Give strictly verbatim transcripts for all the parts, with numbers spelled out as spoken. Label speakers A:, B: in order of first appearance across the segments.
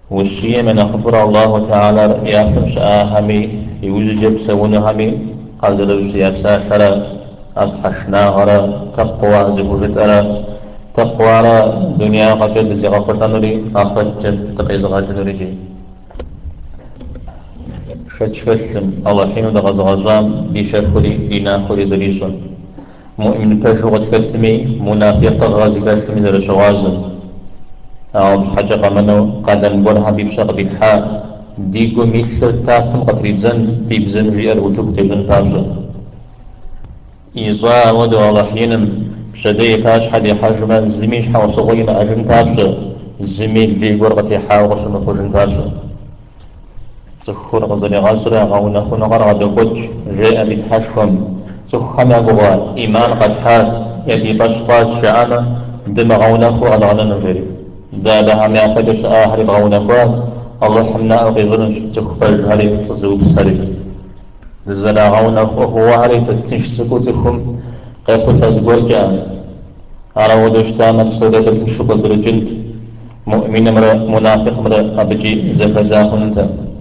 A: والشيء من أخبر الله تعالى يأخذ شآهمي يوجب سون همي قزل وشياب ساشرا أتحشنا غرا تقوى زبوجت أرا تقوى را دنيا قجد زيغا خشنوري آخرت تقيز غاجنوري جي شتشفشم الله حين دغز غزام دي شرخوري دينا خوري زريسون مؤمن كشغت كتمي منافق غازي كتمي زر شغازم أو مش حاجة قمنو قدم برها بيبشق بالحاء ديكو مثل تافن قطري زن بيبزن جي أرغتوك تجن تابزن إيزا ودو الله حينم بشدي كاش حدي حجم الزميش حاو صغير ما أجن تابزن الزميل في ورقة حاو غسن خوشن تابزن سخور غزل غزرة غونا خون غرغ دقوج جاء بتحشكم سخنا غوا إيمان قد حاس يدي بشقاس شعانا دم غونا خو أضعنا نجري دا دا هم يعقدش آخر غونا خو الله حمنا أغيظن سخفر هري سزوب سري زنا غونا خو هو هري تتنشتكو سخم قيقو تزبور جان على ودشتامت صدقة شبه زرجنت مؤمن مرة منافق مرة أبجي زكزاهنت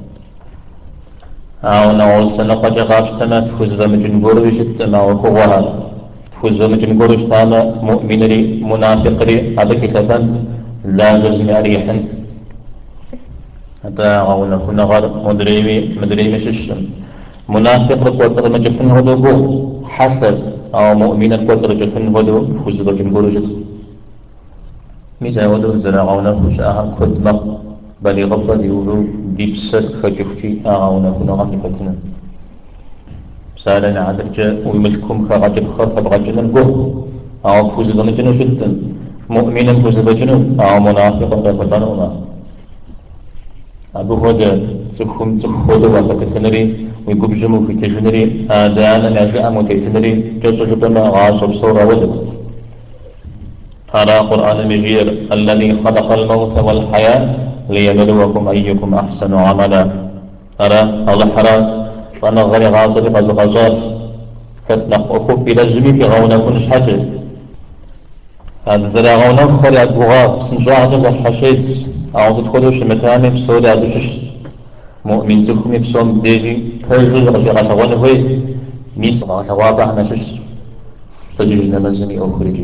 A: أو نعوز سنقا جغاشتنا تفوز بمجن قروشت ما وكوها تفوز بمجن قروش تاما مؤمن لي منافق لي أبكي تفند لا جزم أريحن حتى أغونا كنا غار مدريمي مدريمي ششم منافق لقوة مجفن هدو بو حسد أو مؤمن لقوة جفن هدو تفوز بمجن قروشت ميزا ودو زراغونا فوش أهم كد مخ بل غضا ديولو بيبسر خجفتي آغاونا كنا غم لفتنا سالنا عدرجة ويملكم خغجب خرف بغجنا القه أو فوز بمجنو شدن مؤمنا فوز بجنو أو منافقا بفتنوما أبو هذا سخم سخودو وفتفنري ويقب جمو في تجنري آدانا نجاء متيتنري جسو جبما غاصب صورة ودو على قرآن مجير الذي خلق الموت والحياة ليبلوكم أيكم أحسن عملا أرى الله حرا فأنا غري غاصب غز غزار فتنق أخو في لزمي في غونا كنش حاجة هذا زرع غونا خري أدوغا سنجوا عجز حشيت أعوذ تخدوش مكاني بسوري أدوشش مؤمن سكمي بسوم ديجي كرجل غشي غشوان هوي ميس غشوابا نشش سججنا مزني أو خرجي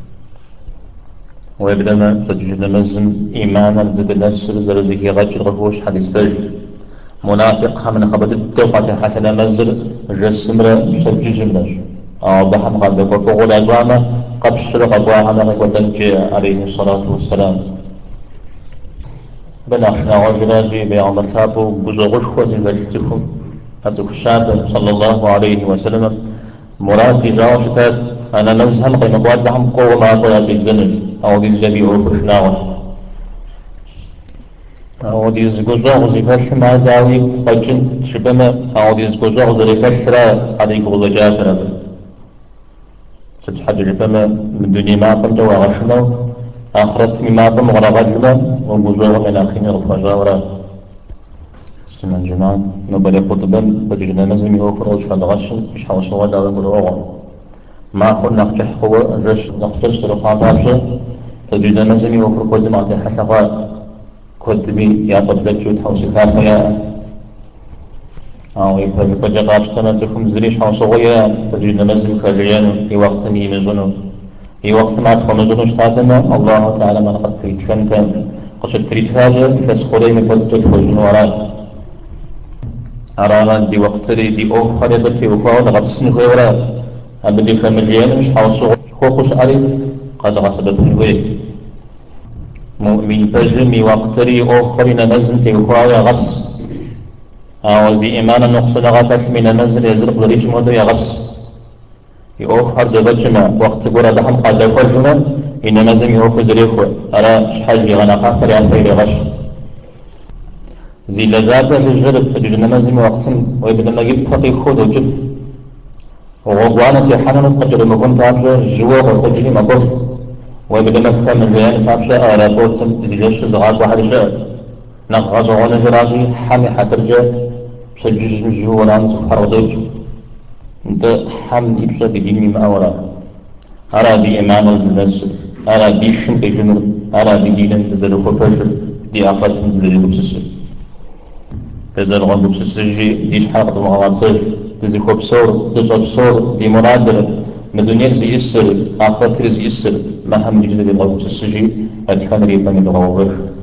A: ويبدأ فججنا مزن إيمانا زد النسر زرزكي غجر غفوش حديث باجي منافق من خبد التوقع حسنا مزر جسمر سجج مر أو بحم قد وفوق الأزوامة قد شرق أبواها وتنجي عليه الصلاة والسلام بناخنا وجناجي بعمر ثابو بزوغش خوزي فجتكم أزوك الشاب صلى الله عليه وسلم مراتي جاوشتات أنا نزهم قيمة قوات لهم قوة ما أطلع في الزمن أو دي الزبي أو كشناوة أو دي الزقوزوغ زي فشنا داوي قجن شبما أو دي الزقوزوغ زي فشرا عليك غلجات رب ستحج شبما من دنيا ما قمت وغشنا آخرت مما قم غرغجنا وقوزوغ من أخين رفجاورا سنان جماعة نبالي خطبا بجنا نزمي وفروش فدغشن مش حوصوا وداوي قلوغا ما أخذ نقتح قوة جش نقتش سرقان بابشة تجد نزمي وفر قدم عطي حشقاء قدمي يا قدلت حوصي كافة يا أو يفرق بجاقات تنزكم زريش حوصي غيا تجد نزمي خجيان في وقت ميمزنو في وقت ما أدخل مزنو اشتاتنا الله تعالى من قد تريد فانتا قصد تريد فاجة فاسخوري من قد تدخل وراء أرانا دي وقت دي أوخر يدتي وفاو لغتسن في وراء أبدي كمليان مش حوصو خوخش علي قد غصبت الوي مؤمن فجمي وقتري أخرين نزلتي وخوايا غبس أوزي إيمانا نقصد غفش من نزل يزرق زريج مدر يا غبس يأخر زبجنا وقت قرى دحم قد فرجنا إن نزم يأخر زريخو أرى شحاجي غنا قاقر يا خير غش زي لزابة في الجرب فجنا نزم وقتن ويبدأ ما جيب فقي خود وجف وغوانا تيحانا قدر مكون تابجا جوا وقجري مقف ويبدأ مكة من ريان تابجا آرابورت زيجاش زغاز واحد شاء نغغاز غوانا جرازي حامي حترجا سجج مجهو ولان سبحر ودوج انت حام يبشا بدين ما أورا أرى دي إيمان وزنس أرى دي شم بجنر أرى دي دينا تزلو خفاش دي آخرت تنزل بسسر تزال غند بسسجي ديش حلقة مغامصر تزي خوب صور تزو بصور دي منادر من دنيا زي يسر آخرت زي يسر ما هم جزء دي غند بسسجي أتكان ريبان يدغوغر